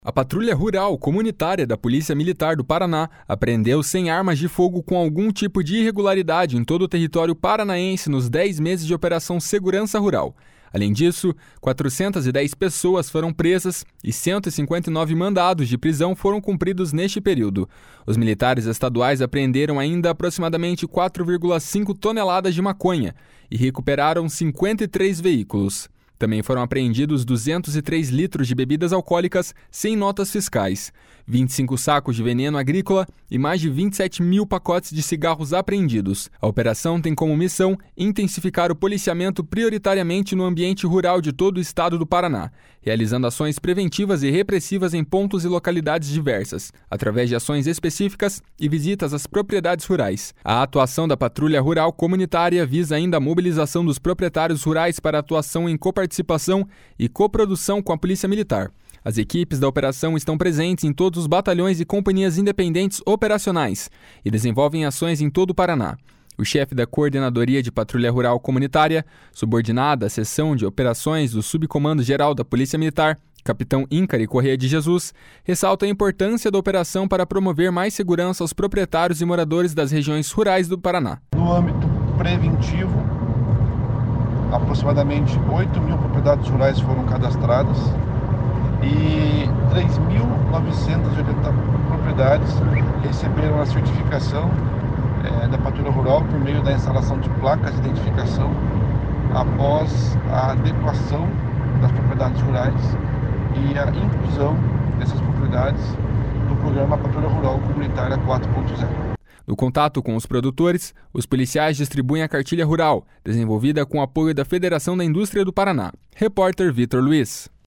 A Patrulha Rural Comunitária da Polícia Militar do Paraná apreendeu 100 armas de fogo com algum tipo de irregularidade em todo o território paranaense nos 10 meses de Operação Segurança Rural. Além disso, 410 pessoas foram presas e 159 mandados de prisão foram cumpridos neste período. Os militares estaduais apreenderam ainda aproximadamente 4,5 toneladas de maconha e recuperaram 53 veículos. Também foram apreendidos 203 litros de bebidas alcoólicas sem notas fiscais, 25 sacos de veneno agrícola e mais de 27 mil pacotes de cigarros apreendidos. A operação tem como missão intensificar o policiamento prioritariamente no ambiente rural de todo o estado do Paraná, realizando ações preventivas e repressivas em pontos e localidades diversas, através de ações específicas e visitas às propriedades rurais. A atuação da Patrulha Rural Comunitária visa ainda a mobilização dos proprietários rurais para atuação em coparticipação e coprodução com a Polícia Militar. As equipes da operação estão presentes em todos os batalhões e companhias independentes operacionais e desenvolvem ações em todo o Paraná. O chefe da Coordenadoria de Patrulha Rural Comunitária, subordinada à Seção de Operações do Subcomando Geral da Polícia Militar, Capitão Íncare Corrêa de Jesus, ressalta a importância da operação para promover mais segurança aos proprietários e moradores das regiões rurais do Paraná. No âmbito preventivo, aproximadamente 8 mil propriedades rurais foram cadastradas e 3.980 propriedades receberam a certificação da Patrulha Rural por meio da instalação de placas de identificação após a adequação das propriedades rurais e a inclusão dessas propriedades no programa Patrulha Rural Comunitária 4.0. No contato com os produtores, os policiais distribuem a cartilha rural, desenvolvida com o apoio da Federação da Indústria do Paraná. Repórter Vitor Luiz.